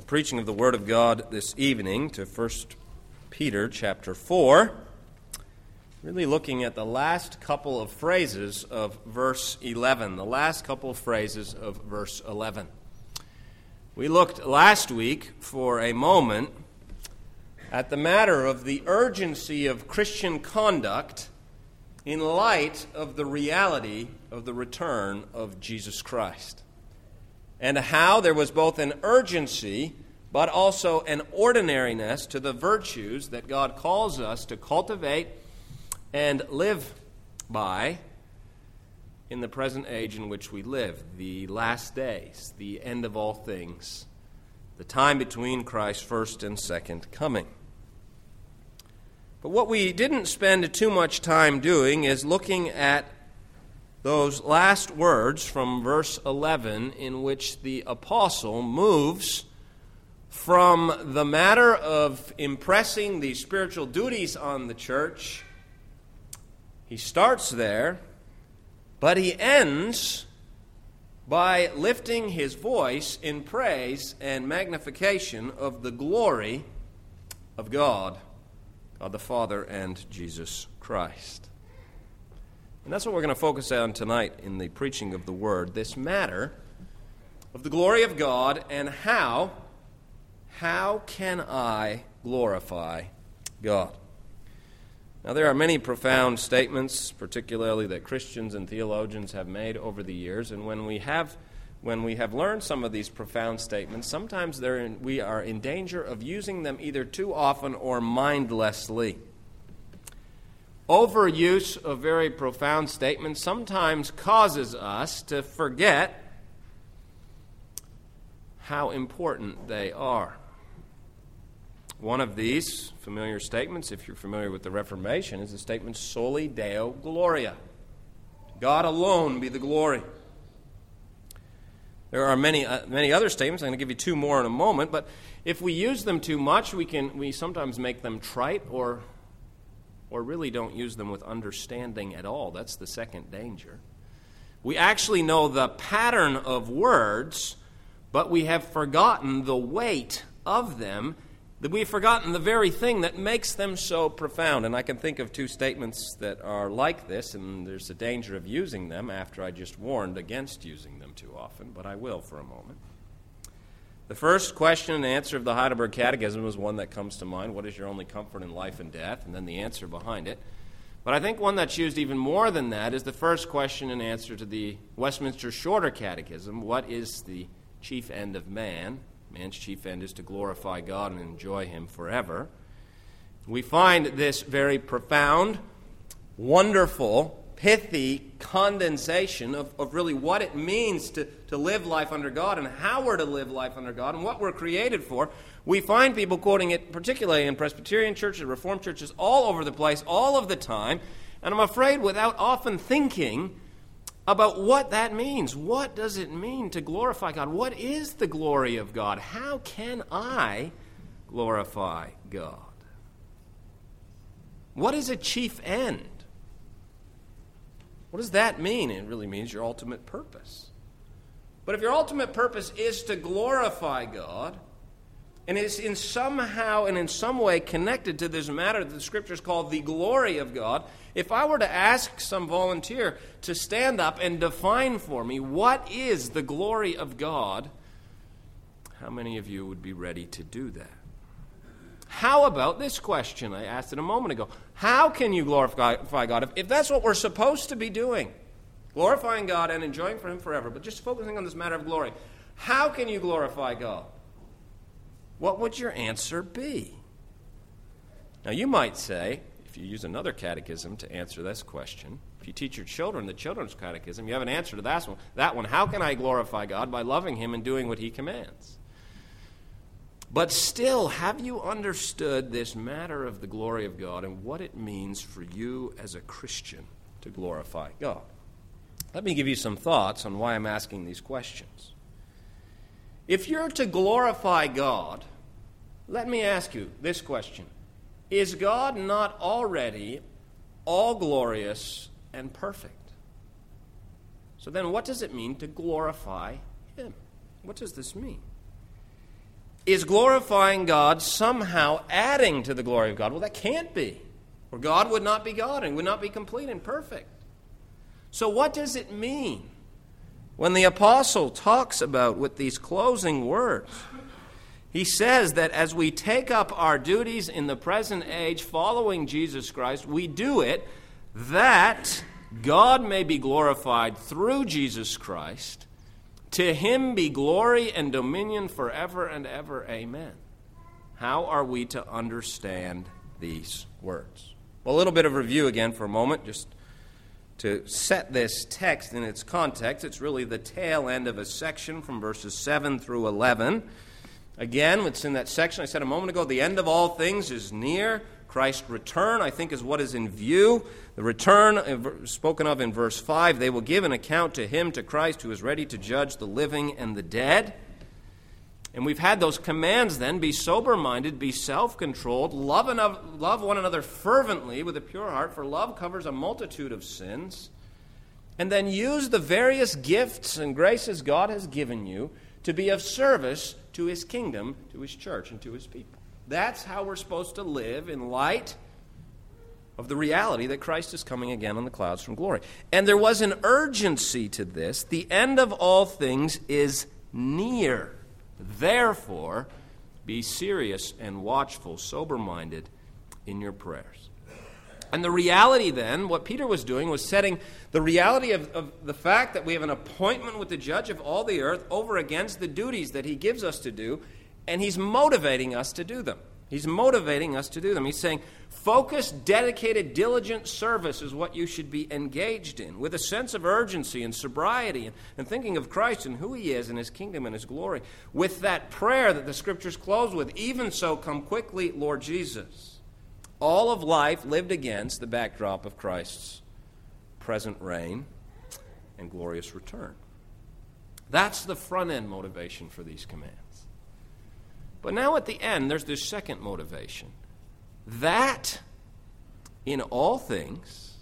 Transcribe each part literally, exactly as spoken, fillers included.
preaching of the Word of God this evening to First Peter chapter four, really looking at the last couple of phrases of verse eleven, the last couple of phrases of verse eleven. We looked last week for a moment at the matter of the urgency of Christian conduct in light of the reality of the return of Jesus Christ, and how there was both an urgency but also an ordinariness to the virtues that God calls us to cultivate and live by in the present age in which we live, the last days, the end of all things, the time between Christ's first and second coming. But what we didn't spend too much time doing is looking at those last words from verse eleven, in which the apostle moves from the matter of impressing the spiritual duties on the church. He starts there, but he ends by lifting his voice in praise and magnification of the glory of God, God the Father and Jesus Christ. And that's what we're going to focus on tonight in the preaching of the Word, this matter of the glory of God and how, how can I glorify God? Now, there are many profound statements, particularly that Christians and theologians have made over the years, and when we have when we have learned some of these profound statements, sometimes they're in, we are in danger of using them either too often or mindlessly. Overuse of very profound statements sometimes causes us to forget how important they are. One of these familiar statements, if you're familiar with the Reformation, is the statement Soli Deo Gloria. God alone be the glory. There are many uh, many other statements. I'm going to give you two more in a moment, but if we use them too much, we can we sometimes make them trite or or really don't use them with understanding at all. That's the second danger. We actually know the pattern of words, but we have forgotten the weight of them. That we've forgotten the very thing that makes them so profound. And I can think of two statements that are like this, and there's a danger of using them after I just warned against using them too often, but I will for a moment. The first question and answer of the Heidelberg Catechism is one that comes to mind: what is your only comfort in life and death? And then the answer behind it. But I think one that's used even more than that is the first question and answer to the Westminster Shorter Catechism: what is the chief end of man? Man's chief end is to glorify God and enjoy Him forever. We find this very profound, wonderful, pithy condensation of, of really what it means to, to live life under God and how we're to live life under God and what we're created for. We find people quoting it particularly in Presbyterian churches, Reformed churches, all over the place, all of the time, and I'm afraid without often thinking about what that means. What does it mean to glorify God? What is the glory of God? How can I glorify God? What is a chief end? What does that mean? It really means your ultimate purpose. But if your ultimate purpose is to glorify God, and is in somehow and in some way connected to this matter that the Scriptures call the glory of God, if I were to ask some volunteer to stand up and define for me what is the glory of God, how many of you would be ready to do that? How about this question I asked it a moment ago? How can you glorify God if, if that's what we're supposed to be doing? Glorifying God and enjoying for Him forever, but just focusing on this matter of glory. How can you glorify God? What would your answer be? Now, you might say, if you use another catechism to answer this question, if you teach your children the children's catechism, you have an answer to that one. That one, how can I glorify God? By loving Him and doing what He commands. But still, have you understood this matter of the glory of God and what it means for you as a Christian to glorify God? Let me give you some thoughts on why I'm asking these questions. If you're to glorify God, let me ask you this question: is God not already all glorious and perfect? So then what does it mean to glorify Him? What does this mean? is glorifying God somehow adding to the glory of God? Well, that can't be. For God would not be God and would not be complete and perfect. So what does it mean when the apostle talks about with these closing words? He says that as we take up our duties in the present age following Jesus Christ, we do it that God may be glorified through Jesus Christ. To him be glory and dominion forever and ever. Amen. How are we to understand these words? Well, a little bit of review again for a moment, just to set this text in its context. It's really the tail end of a section from verses seven through eleven. Again, it's in that section I said a moment ago, the end of all things is near. Christ's return, I think, is what is in view. The return spoken of in verse five, they will give an account to him, to Christ, who is ready to judge the living and the dead. And we've had those commands then, be sober-minded, be self-controlled, love, enough, love one another fervently with a pure heart, for love covers a multitude of sins. And then use the various gifts and graces God has given you to be of service to his kingdom, to his church, and to his people. That's how we're supposed to live in light of the reality that Christ is coming again on the clouds from glory. And there was an urgency to this. The end of all things is near. Therefore, be serious and watchful, sober-minded in your prayers. And the reality then, what Peter was doing was setting the reality of, of the fact that we have an appointment with the judge of all the earth over against the duties that he gives us to do, and he's motivating us to do them. He's motivating us to do them. He's saying, focused, dedicated, diligent service is what you should be engaged in, with a sense of urgency and sobriety and, and thinking of Christ and who he is and his kingdom and his glory. With that prayer that the Scriptures close with, even so, come quickly, Lord Jesus. All of life lived against the backdrop of Christ's present reign and glorious return. That's the front-end motivation for these commands. But now at the end, there's this second motivation. That in all things,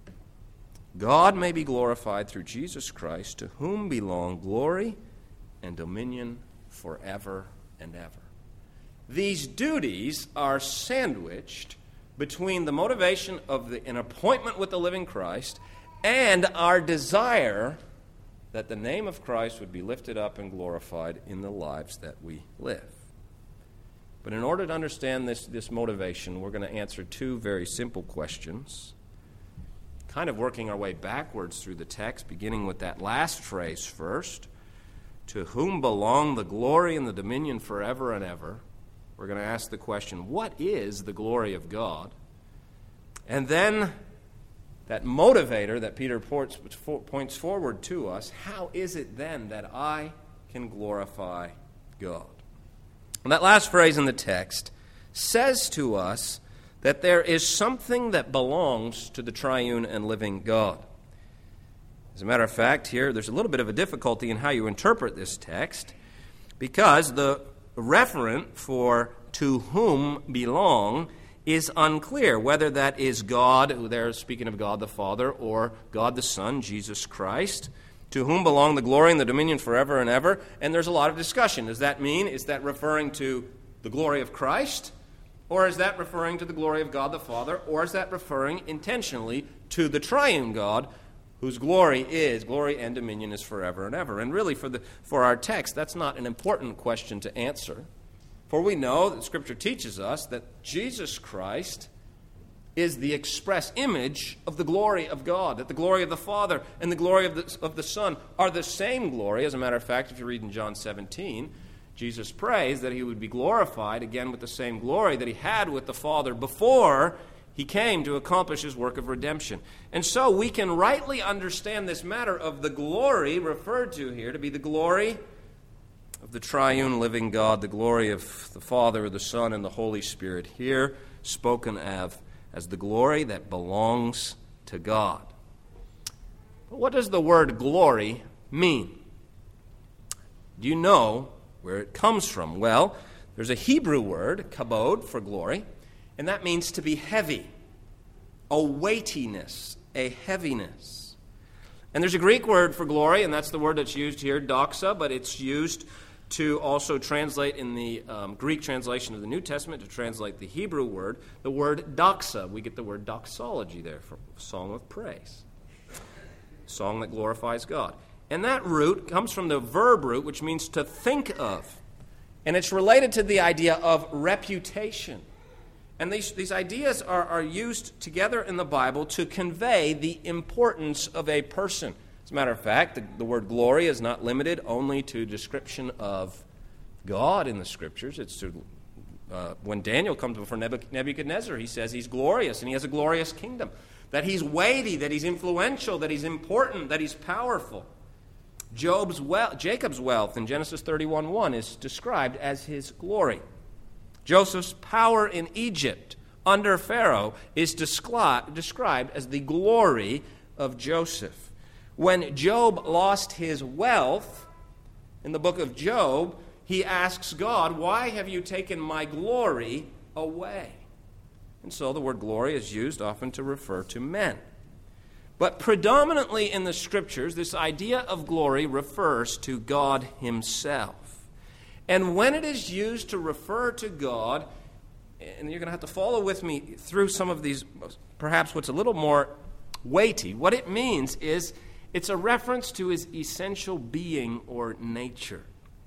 God may be glorified through Jesus Christ, to whom belong glory and dominion forever and ever. These duties are sandwiched between the motivation of the, an appointment with the living Christ and our desire that the name of Christ would be lifted up and glorified in the lives that we live. But in order to understand this, this motivation, we're going to answer two very simple questions, kind of working our way backwards through the text, beginning with that last phrase first. To whom belong the glory and the dominion forever and ever? We're going to ask the question, what is the glory of God? And then that motivator that Peter points forward to us, how is it then that I can glorify God? And that last phrase in the text says to us that there is something that belongs to the triune and living God. As a matter of fact, here there's a little bit of a difficulty in how you interpret this text, because the referent for to whom belong is unclear, whether that is God, who they're speaking of God the Father, or God the Son, Jesus Christ. To whom belong the glory and the dominion forever and ever. And there's a lot of discussion. Does that mean, is that referring to the glory of Christ? Or is that referring to the glory of God the Father? Or is that referring intentionally to the triune God, whose glory is, glory and dominion is forever and ever? And really, for the for our text, that's not an important question to answer. For we know that Scripture teaches us that Jesus Christ is the express image of the glory of God, that the glory of the Father and the glory of the, of the Son are the same glory. As a matter of fact, if you read in John seventeen, Jesus prays that he would be glorified again with the same glory that he had with the Father before he came to accomplish his work of redemption. And so we can rightly understand this matter of the glory referred to here to be the glory of the triune living God, the glory of the Father, the Son, and the Holy Spirit, here spoken of as the glory that belongs to God. But what does the word glory mean? Do you know where it comes from? Well, there's a Hebrew word, kabod, for glory, and that means to be heavy, a weightiness, a heaviness. And there's a Greek word for glory, and that's the word that's used here, doxa, but it's used to also translate in the um, Greek translation of the New Testament, to translate the Hebrew word, the word doxa. We get the word doxology there, from song of praise, song that glorifies God. And that root comes from the verb root, which means to think of. And it's related to the idea of reputation. And these, these ideas are, are used together in the Bible to convey the importance of a person. As a matter of fact, the, the word glory is not limited only to description of God in the Scriptures. It's to, uh, when Daniel comes before Nebuchadnezzar, he says he's glorious and he has a glorious kingdom, that he's weighty, that he's influential, that he's important, that he's powerful. Job's wealth, Jacob's wealth in Genesis thirty-one one is described as his glory. Joseph's power in Egypt under Pharaoh is descri- described as the glory of Joseph. When Job lost his wealth, in the book of Job, he asks God, "Why have you taken my glory away?" And so the word glory is used often to refer to men. But predominantly in the Scriptures, this idea of glory refers to God himself. And when it is used to refer to God, and you're going to have to follow with me through some of these, perhaps what's a little more weighty, what it means is it's a reference to his essential being or nature.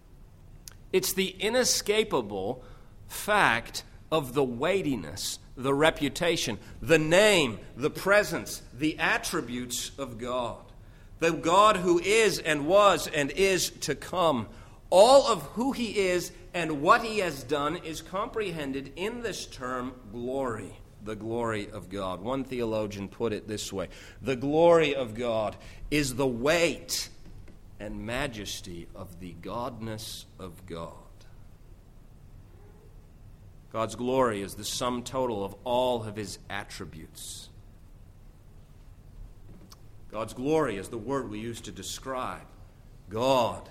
It's the inescapable fact of the weightiness, the reputation, the name, the presence, the attributes of God. The God who is and was and is to come. All of who he is and what he has done is comprehended in this term, glory. The glory of God. One theologian put it this way: the glory of God is the weight and majesty of the godness of God. God's glory is the sum total of all of his attributes. God's glory is the word we use to describe God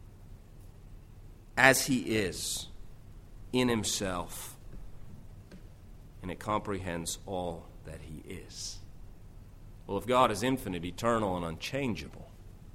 as he is in himself. And it comprehends all that he is. Well, if God is infinite, eternal, and unchangeable,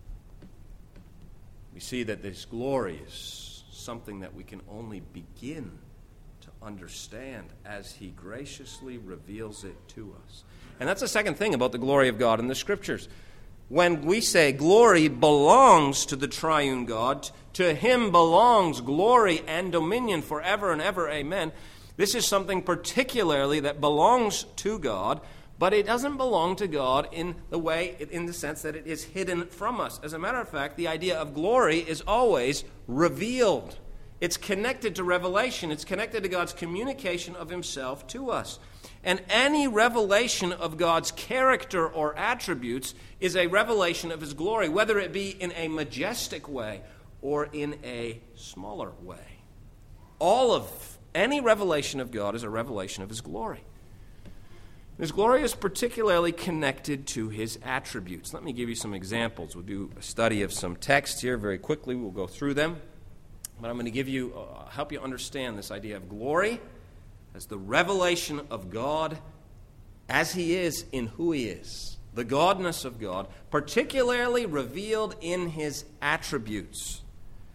we see that this glory is something that we can only begin to understand as he graciously reveals it to us. And that's the second thing about the glory of God in the Scriptures. When we say glory belongs to the triune God, to him belongs glory and dominion forever and ever, amen. This is something particularly that belongs to God, but it doesn't belong to God in the way, in the sense that it is hidden from us. As a matter of fact, the idea of glory is always revealed. It's connected to revelation. It's connected to God's communication of himself to us. And any revelation of God's character or attributes is a revelation of his glory, whether it be in a majestic way or in a smaller way. All of any revelation of God is a revelation of his glory. His glory is particularly connected to his attributes. Let me give you some examples. We'll do a study of some texts here very quickly. We'll go through them. But I'm going to give you, uh, help you understand this idea of glory as the revelation of God as he is in who he is. The godness of God, particularly revealed in his attributes.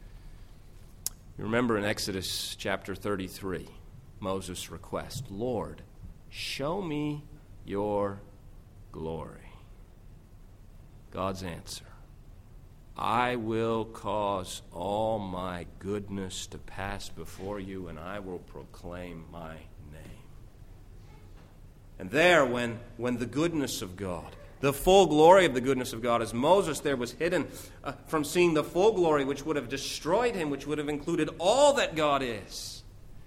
You remember in Exodus chapter thirty-three, Moses' request, "Lord, show me your glory." God's answer, "I will cause all my goodness to pass before you, and I will proclaim my name." And there, when, when the goodness of God, the full glory of the goodness of God, as Moses there was hidden uh, from seeing the full glory, which would have destroyed him, which would have included all that God is,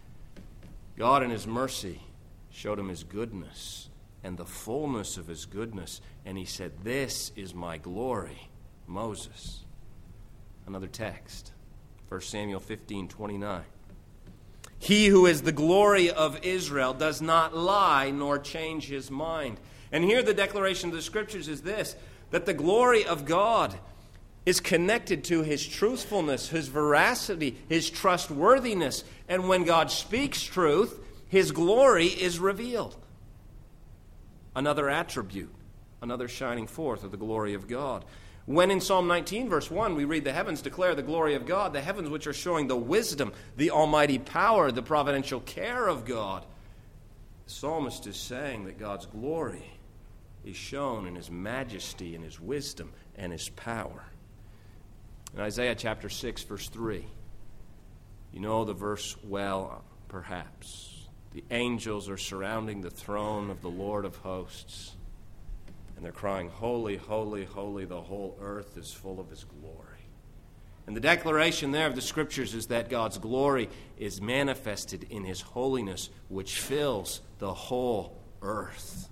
God in his mercy showed him his goodness and the fullness of his goodness. And he said, "This is my glory." Moses. Another text, First Samuel fifteen twenty-nine. "He who is the glory of Israel does not lie nor change his mind." And here the declaration of the Scriptures is this, that the glory of God is connected to his truthfulness, his veracity, his trustworthiness. And when God speaks truth, his glory is revealed. Another attribute, another shining forth of the glory of God. When in Psalm nineteen, verse one, we read, the heavens declare the glory of God, the heavens which are showing the wisdom, the almighty power, the providential care of God. The psalmist is saying that God's glory is shown in his majesty and his wisdom and his power. In Isaiah chapter six, verse three, you know the verse well, perhaps. The angels are surrounding the throne of the Lord of hosts, and they're crying, holy, holy, holy, the whole earth is full of his glory. And the declaration there of the Scriptures is that God's glory is manifested in his holiness, which fills the whole earth.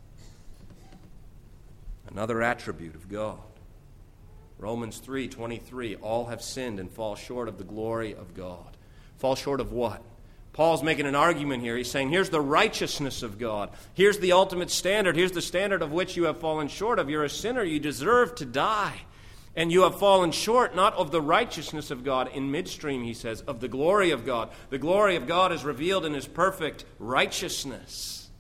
Another attribute of God. Romans three twenty-three, all have sinned and fall short of the glory of God. Fall short of what? Paul's making an argument here. He's saying, here's the righteousness of God. Here's the ultimate standard. Here's the standard of which you have fallen short of. You're a sinner. You deserve to die. And you have fallen short not of the righteousness of God. In midstream, he says, of the glory of God. The glory of God is revealed in his perfect righteousness.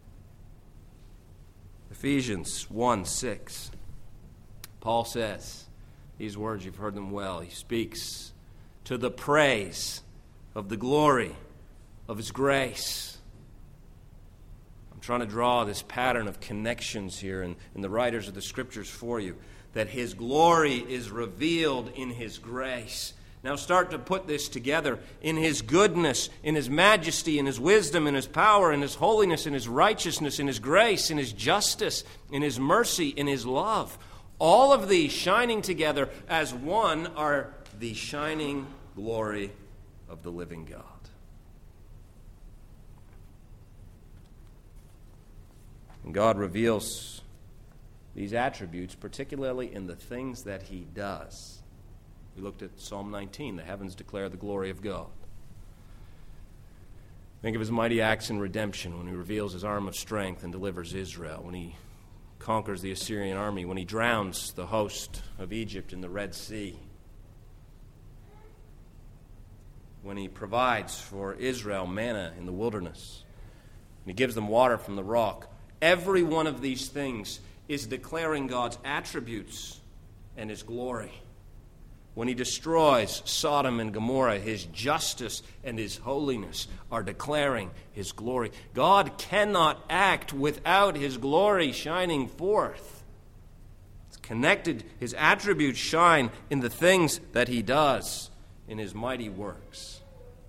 Ephesians one six. Paul says these words, you've heard them well. He speaks to the praise of the glory of his grace. I'm trying to draw this pattern of connections here in, in the writers of the Scriptures for you, that his glory is revealed in his grace. Now start to put this together in his goodness, in his majesty, in his wisdom, in his power, in his holiness, in his righteousness, in his grace, in his justice, in his mercy, in his love. All of these shining together as one are the shining glory of the living God. And God reveals these attributes, particularly in the things that he does. We looked at Psalm nineteen, the heavens declare the glory of God. Think of his mighty acts in redemption, when he reveals his arm of strength and delivers Israel, when he conquers the Assyrian army, when he drowns the host of Egypt in the Red Sea, when he provides for Israel manna in the wilderness, when he gives them water from the rock. Every one of these things is declaring God's attributes and his glory. When he destroys Sodom and Gomorrah, his justice and his holiness are declaring his glory. God cannot act without his glory shining forth. It's connected. His attributes shine in the things that he does, in his mighty works.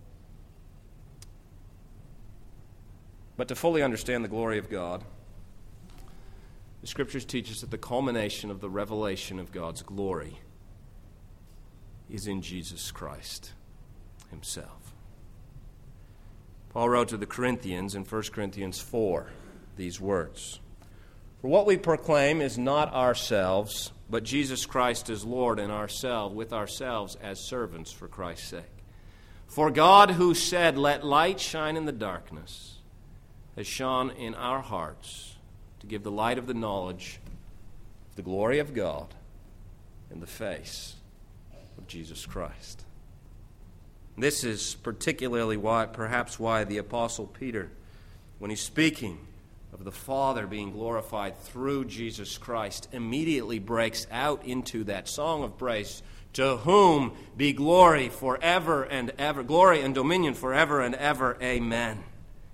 But to fully understand the glory of God, the Scriptures teach us that the culmination of the revelation of God's glory is in Jesus Christ himself. Paul wrote to the Corinthians in First Corinthians four these words, "For what we proclaim is not ourselves, but Jesus Christ as Lord, and ourselves with ourselves as servants for Christ's sake. For God, who said, 'Let light shine in the darkness,' has shone in our hearts to give the light of the knowledge of the glory of God in the face of Jesus Christ." This is particularly why, perhaps why the Apostle Peter, when he's speaking of the Father being glorified through Jesus Christ, immediately breaks out into that song of praise, "To whom be glory forever and ever, glory and dominion forever and ever, amen."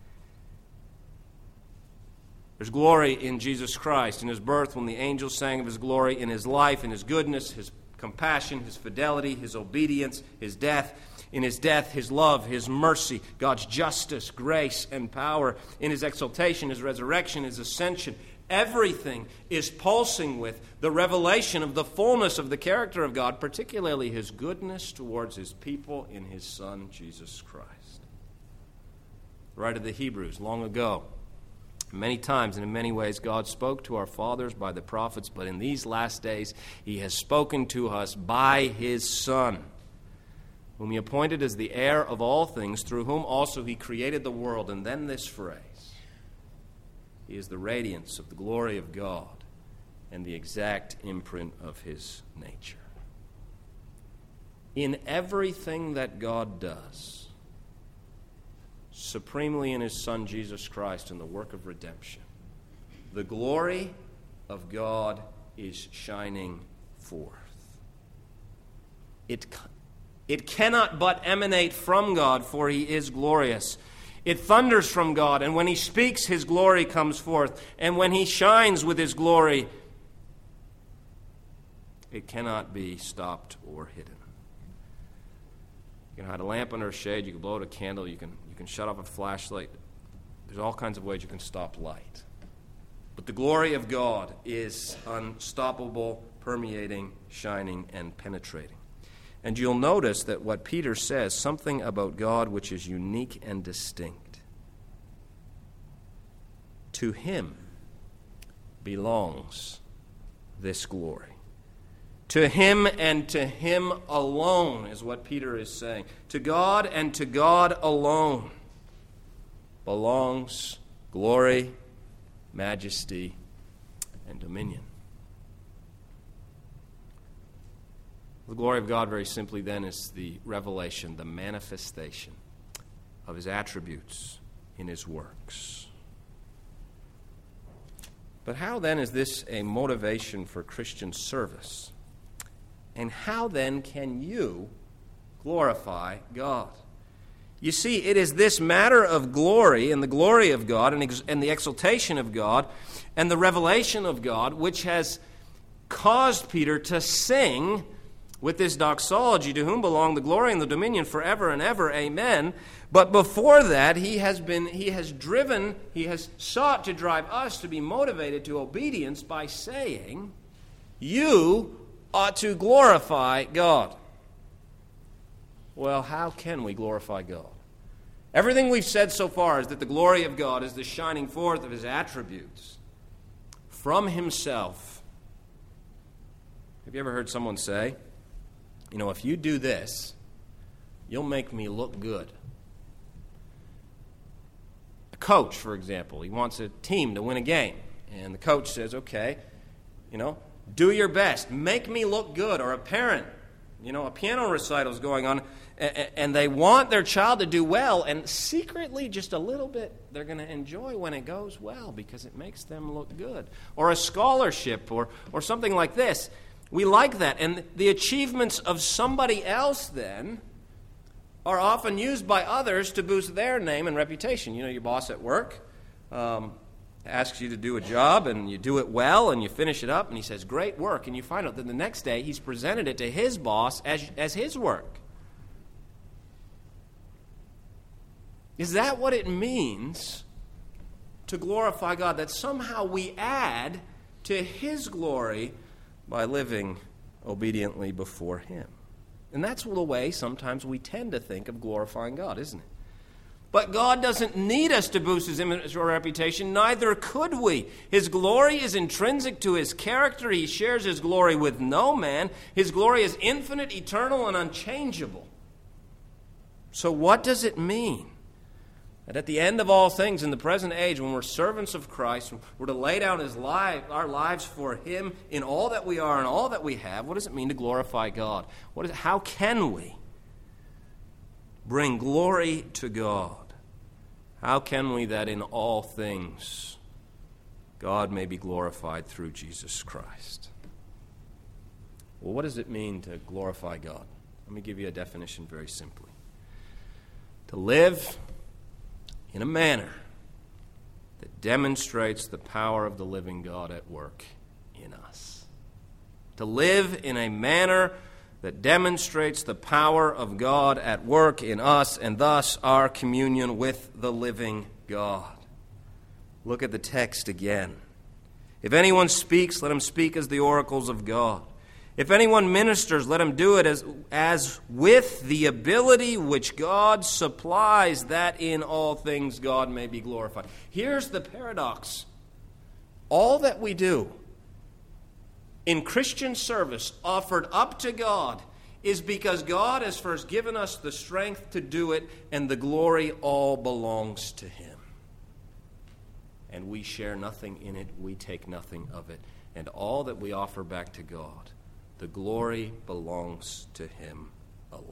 There's glory in Jesus Christ, in his birth, when the angels sang of his glory, in his life, in his goodness, his compassion, his fidelity, his obedience, his death, in his death, his love, his mercy, God's justice, grace, and power, in his exaltation, his resurrection, his ascension. Everything is pulsing with the revelation of the fullness of the character of God, particularly his goodness towards his people in his Son, Jesus Christ. The writer of the Hebrews, long ago, many times and in many ways, God spoke to our fathers by the prophets, but in these last days he has spoken to us by his Son, whom he appointed as the heir of all things, through whom also he created the world. And then this phrase, he is the radiance of the glory of God and the exact imprint of his nature. In everything that God does, supremely in his Son Jesus Christ and the work of redemption, the glory of God is shining forth. It, it cannot but emanate from God, for he is glorious. It thunders from God, and when he speaks, his glory comes forth. And when he shines with his glory, it cannot be stopped or hidden. You can hide a lamp under a shade, you can blow out a candle, you can, you can shut off a flashlight. There's all kinds of ways you can stop light. But the glory of God is unstoppable, permeating, shining, and penetrating. And you'll notice that what Peter says, something about God which is unique and distinct. To him belongs this glory. To him and to him alone is what Peter is saying. To God and to God alone belongs glory, majesty, and dominion. The glory of God, very simply then, is the revelation, the manifestation of his attributes in his works. But how then is this a motivation for Christian service? And how then can you glorify God? You see, it is this matter of glory and the glory of God and, ex- and the exaltation of God and the revelation of God which has caused Peter to sing with this doxology, to whom belong the glory and the dominion forever and ever, amen. But before that, he has been, he has driven, he has sought to drive us to be motivated to obedience by saying, you ought to glorify God. Well, how can we glorify God? Everything we've said so far is that the glory of God is the shining forth of his attributes from himself. Have you ever heard someone say, you know, if you do this, you'll make me look good? A coach, for example, he wants a team to win a game. And the coach says, okay, you know, do your best. Make me look good. Or a parent, you know, a piano recital is going on, and they want their child to do well, and secretly, just a little bit, they're going to enjoy when it goes well because it makes them look good. Or a scholarship, or, or something like this. We like that. And the achievements of somebody else, then, are often used by others to boost their name and reputation. You know, your boss at work um, asks you to do a job, and you do it well, and you finish it up, and he says, great work. And you find out that the next day he's presented it to his boss as, as his work. Is that what it means to glorify God? That somehow we add to his glory by living obediently before him. And that's the way sometimes we tend to think of glorifying God, isn't it? But God doesn't need us to boost his image or reputation. Neither could we. His glory is intrinsic to his character. He shares his glory with no man. His glory is infinite, eternal, and unchangeable. So what does it mean that at the end of all things in the present age, when we're servants of Christ, we're to lay down his life, our lives for him in all that we are and all that we have? What does it mean to glorify God? What is, how can we bring glory to God? How can we that in all things God may be glorified through Jesus Christ? Well, what does it mean to glorify God? Let me give you a definition very simply. To live in a manner that demonstrates the power of the living God at work in us. To live in a manner that demonstrates the power of God at work in us, and thus our communion with the living God. Look at the text again. If anyone speaks, let him speak as the oracles of God. If anyone ministers, let him do it as, as with the ability which God supplies, that in all things God may be glorified. Here's the paradox. All that we do in Christian service offered up to God is because God has first given us the strength to do it, and the glory all belongs to him. And we share nothing in it, we take nothing of it. And all that we offer back to God, the glory belongs to him alone.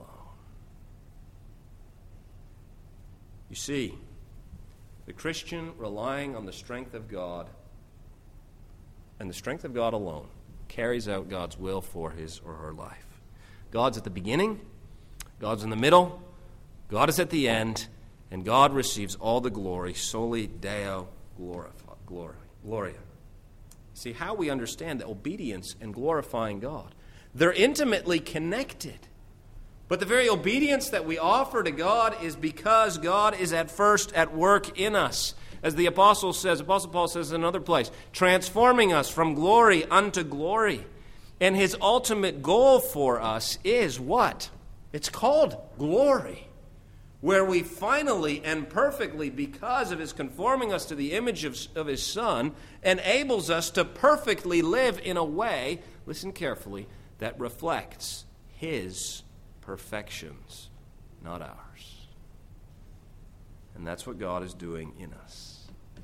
You see, the Christian relying on the strength of God and the strength of God alone carries out God's will for his or her life. God's at the beginning, God's in the middle, God is at the end, and God receives all the glory, soli Deo gloria. gloria. See how we understand that obedience and glorifying God, they're intimately connected. But the very obedience that we offer to God is because God is at first at work in us. As the Apostle says, Apostle Paul says in another place, transforming us from glory unto glory. And his ultimate goal for us is what? It's called glory, where we finally and perfectly, because of his conforming us to the image of, of his Son, enables us to perfectly live in a way, listen carefully, that reflects his perfections, not ours. And that's what God is doing in us.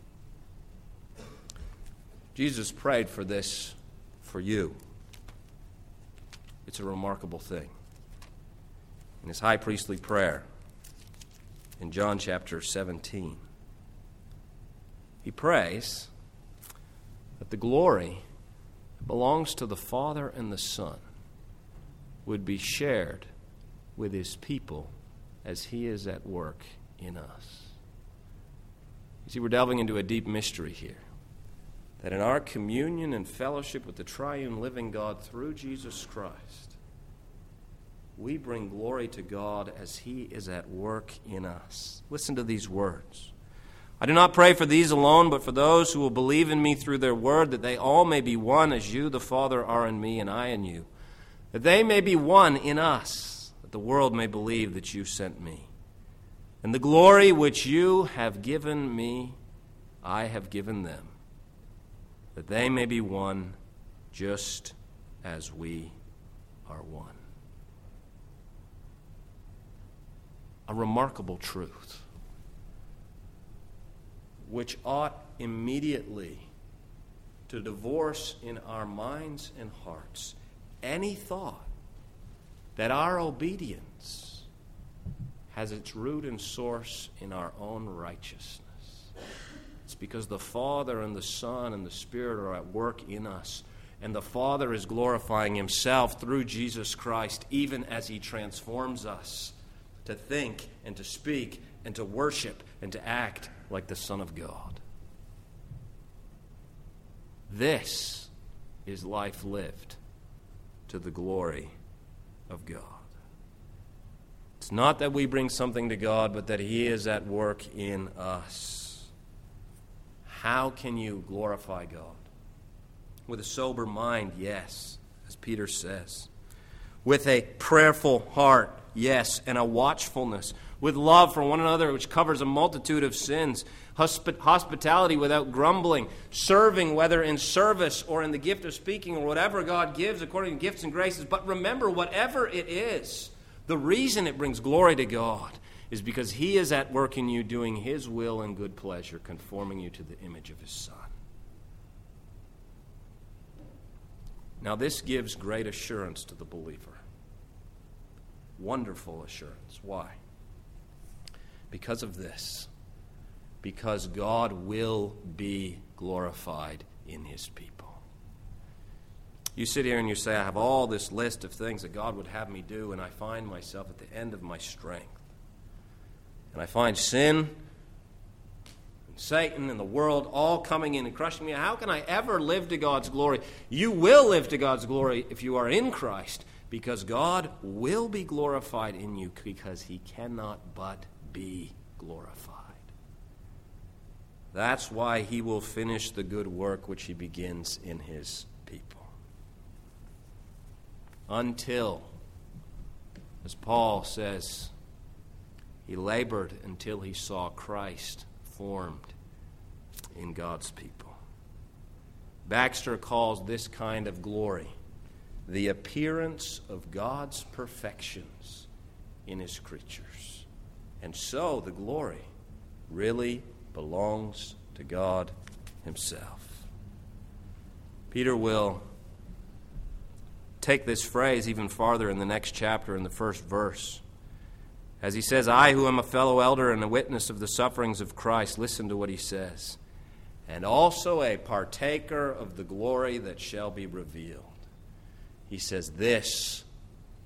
Jesus prayed for this for you. It's a remarkable thing. In his high priestly prayer, in John chapter seventeen, he prays that the glory that belongs to the Father and the Son would be shared with his people as he is at work in us. You see, we're delving into a deep mystery here, that in our communion and fellowship with the triune living God through Jesus Christ, we bring glory to God as he is at work in us. Listen to these words. I do not pray for these alone, but for those who will believe in me through their word, that they all may be one as you, the Father, are in me and I in you, that they may be one in us, that the world may believe that you sent me. And the glory which you have given me, I have given them, that they may be one just as we are one. A remarkable truth, which ought immediately to divorce in our minds and hearts any thought that our obedience has its root and source in our own righteousness. It's because the Father and the Son and the Spirit are at work in us, and the Father is glorifying himself through Jesus Christ, even as he transforms us to think and to speak and to worship and to act like the Son of God. This is life lived to the glory of God. It's not that we bring something to God, but that he is at work in us. How can you glorify God? With a sober mind, yes, as Peter says. With a prayerful heart, yes, and a watchfulness. With love for one another, which covers a multitude of sins. Hosp- hospitality without grumbling. Serving, whether in service or in the gift of speaking or whatever God gives according to gifts and graces. But remember, whatever it is, the reason it brings glory to God is because he is at work in you doing his will and good pleasure, conforming you to the image of his Son. Now this gives great assurance to the believer. Wonderful assurance. Why? Because of this. Because God will be glorified in his people. You sit here and you say, I have all this list of things that God would have me do, and I find myself at the end of my strength. And I find sin and Satan and the world all coming in and crushing me. How can I ever live to God's glory? You will live to God's glory if you are in Christ, because God will be glorified in you, because he cannot but be glorified. That's why he will finish the good work which he begins in his people. Until, as Paul says, he labored until he saw Christ formed in God's people. Baxter calls this kind of glory the appearance of God's perfections in his creatures. And so the glory really belongs to God himself. Peter will take this phrase even farther in the next chapter, in the first verse. As he says, I who am a fellow elder and a witness of the sufferings of Christ, listen to what he says, and also a partaker of the glory that shall be revealed. He says, this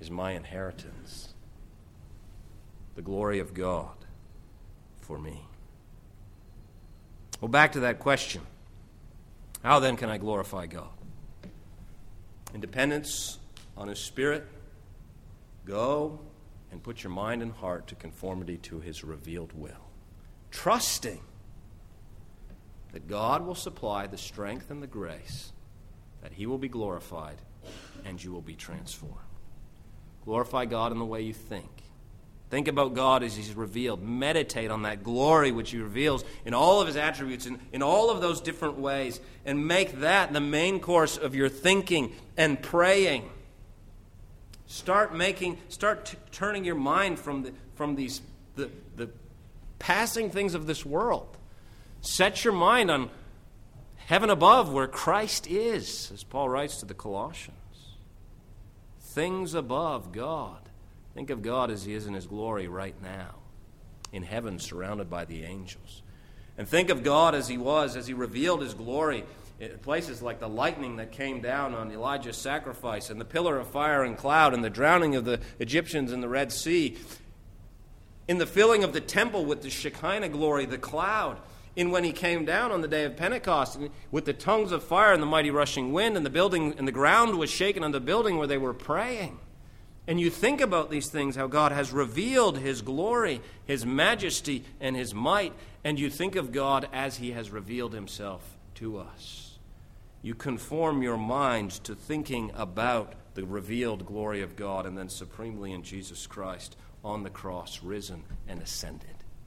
is my inheritance. The glory of God for me. Well, back to that question. How then can I glorify God? In dependence on His Spirit, go and put your mind and heart to conformity to His revealed will, trusting that God will supply the strength and the grace, that He will be glorified, and you will be transformed. Glorify God in the way you think. Think about God as He's revealed. Meditate on that glory which He reveals in all of His attributes, in, in all of those different ways, and make that the main course of your thinking and praying. Start making, start t- turning your mind from the, from these the, the passing things of this world. Set your mind on heaven above, where Christ is, as Paul writes to the Colossians. Things above God. Think of God as He is in His glory right now, in heaven, surrounded by the angels. And think of God as He was, as He revealed His glory in places like the lightning that came down on Elijah's sacrifice, and the pillar of fire and cloud, and the drowning of the Egyptians in the Red Sea, in the filling of the temple with the Shekinah glory, the cloud, in when He came down on the day of Pentecost with the tongues of fire and the mighty rushing wind, and the building and the ground was shaken on the building where they were praying. And you think about these things, how God has revealed His glory, His majesty, and His might, and you think of God as He has revealed Himself to us. You conform your mind to thinking about the revealed glory of God, and then supremely in Jesus Christ on the cross, risen and ascended.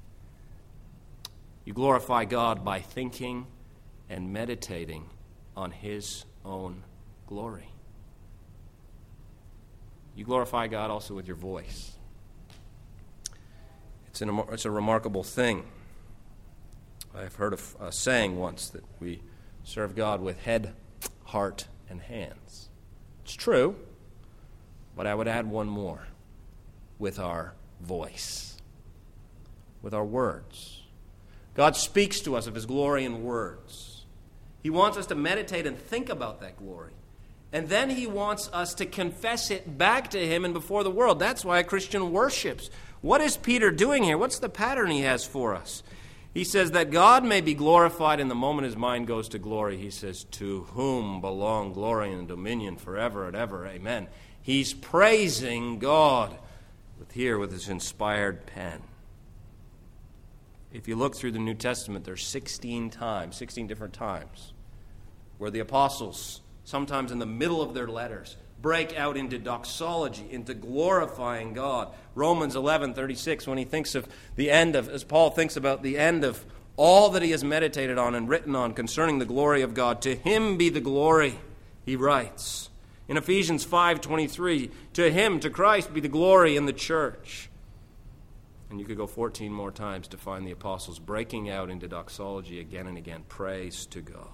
You glorify God by thinking and meditating on His own glory. You glorify God also with your voice. It's, an, it's a remarkable thing. I've heard of a saying once that we serve God with head, heart, and hands. It's true, but I would add one more, with our voice, with our words. God speaks to us of His glory in words. He wants us to meditate and think about that glory. And then He wants us to confess it back to Him and before the world. That's why a Christian worships. What is Peter doing here? What's the pattern he has for us? He says that God may be glorified in the moment his mind goes to glory. He says, to whom belong glory and dominion forever and ever. Amen. He's praising God with here with his inspired pen. If you look through the New Testament, there's sixteen times, sixteen different times, where the apostles, sometimes in the middle of their letters, break out into doxology, into glorifying God. Romans eleven thirty-six, when he thinks of the end of, as Paul thinks about the end of all that he has meditated on and written on concerning the glory of God, to Him be the glory, he writes. In Ephesians five twenty-three, to Him, to Christ, be the glory in the church. And you could go fourteen more times to find the apostles breaking out into doxology again and again. Praise to God.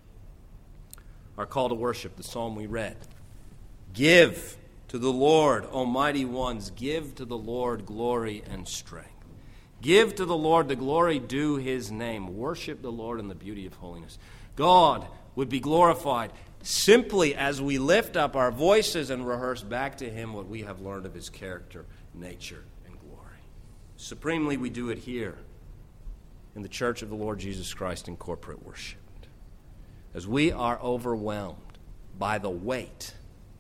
Our call to worship, the psalm we read. Give to the Lord, O mighty ones, give to the Lord glory and strength. Give to the Lord the glory due His name. Worship the Lord in the beauty of holiness. God would be glorified simply as we lift up our voices and rehearse back to Him what we have learned of His character, nature, and glory. Supremely we do it here in the Church of the Lord Jesus Christ in corporate worship. As we are overwhelmed by the weight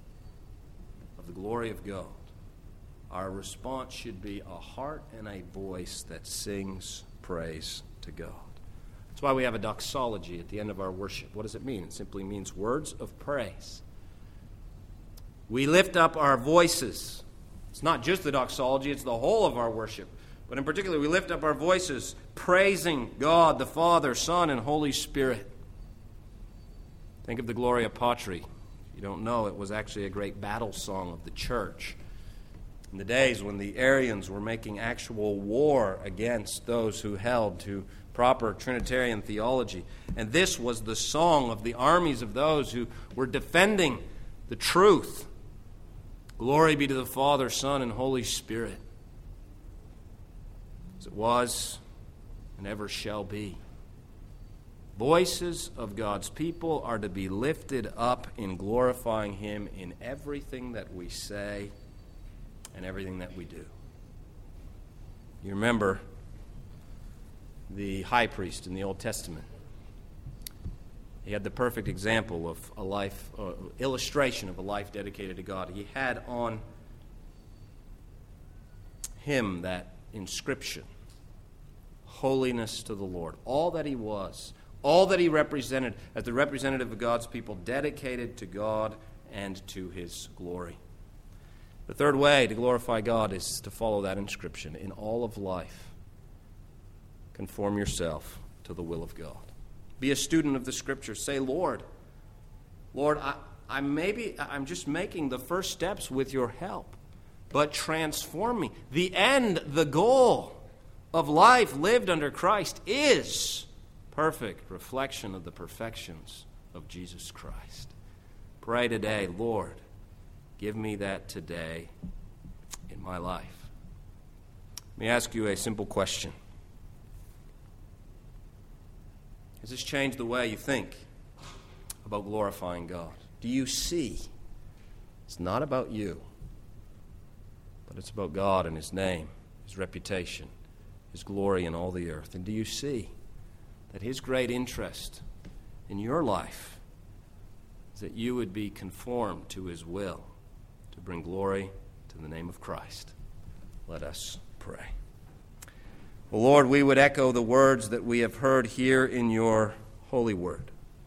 of the glory of God, our response should be a heart and a voice that sings praise to God. That's why we have a doxology at the end of our worship. What does it mean? It simply means words of praise. We lift up our voices. It's not just the doxology, it's the whole of our worship. But in particular, we lift up our voices praising God, the Father, Son, and Holy Spirit. Think of the Gloria Patri. If you don't know, it was actually a great battle song of the church in the days when the Arians were making actual war against those who held to proper Trinitarian theology. And this was the song of the armies of those who were defending the truth. Glory be to the Father, Son, and Holy Spirit, as it was and ever shall be. Voices of God's people are to be lifted up in glorifying Him in everything that we say and everything that we do. You remember the high priest in the Old Testament. He had the perfect example of a life, uh, illustration of a life dedicated to God. He had on him that inscription, holiness to the Lord. All that he was, all that he represented as the representative of God's people, dedicated to God and to his glory. The third way to glorify God is to follow that inscription. In all of life, conform yourself to the will of God. Be a student of the Scriptures. Say, Lord, Lord, I, I maybe I'm just making the first steps with your help, but transform me. The end, the goal of life lived under Christ is perfect reflection of the perfections of Jesus Christ. Pray today, Lord, give me that today in my life. Let me ask you a simple question. Has this changed the way you think about glorifying God? Do you see? It's not about you, but it's about God and his name, his reputation, his glory in all the earth. And do you see that his great interest in your life is that you would be conformed to his will to bring glory to the name of Christ? Let us pray. Well, Lord, we would echo the words that we have heard here in your holy word.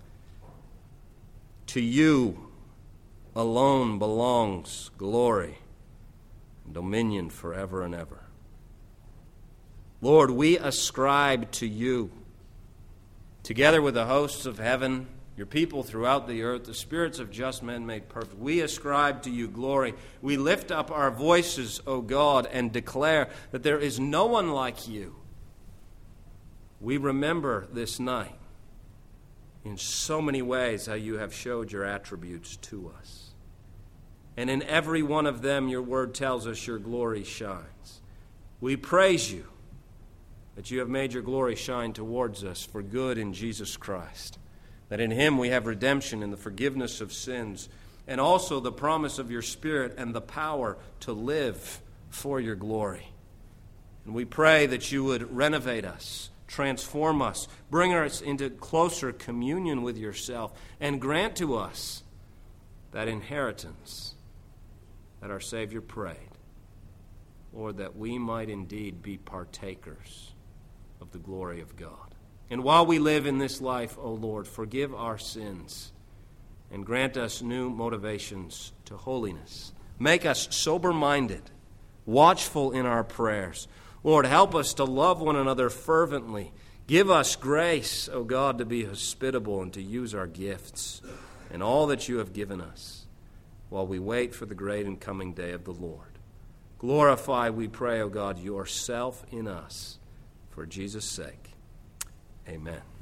To you alone belongs glory and dominion forever and ever. Lord, we ascribe to you, together with the hosts of heaven, your people throughout the earth, the spirits of just men made perfect, we ascribe to you glory. We lift up our voices, O God, and declare that there is no one like you. We remember this night in so many ways how you have showed your attributes to us. And in every one of them, your word tells us your glory shines. We praise you that you have made your glory shine towards us for good in Jesus Christ, that in him we have redemption and the forgiveness of sins, and also the promise of your Spirit and the power to live for your glory. And we pray that you would renovate us, transform us, bring us into closer communion with yourself, and grant to us that inheritance that our Savior prayed, Lord, that we might indeed be partakers of the glory of God. And while we live in this life, O Lord, forgive our sins and grant us new motivations to holiness. Make us sober-minded, watchful in our prayers. Lord, help us to love one another fervently. Give us grace, O God, to be hospitable and to use our gifts and all that you have given us while we wait for the great and coming day of the Lord. Glorify, we pray, O God, yourself in us. For Jesus' sake, amen.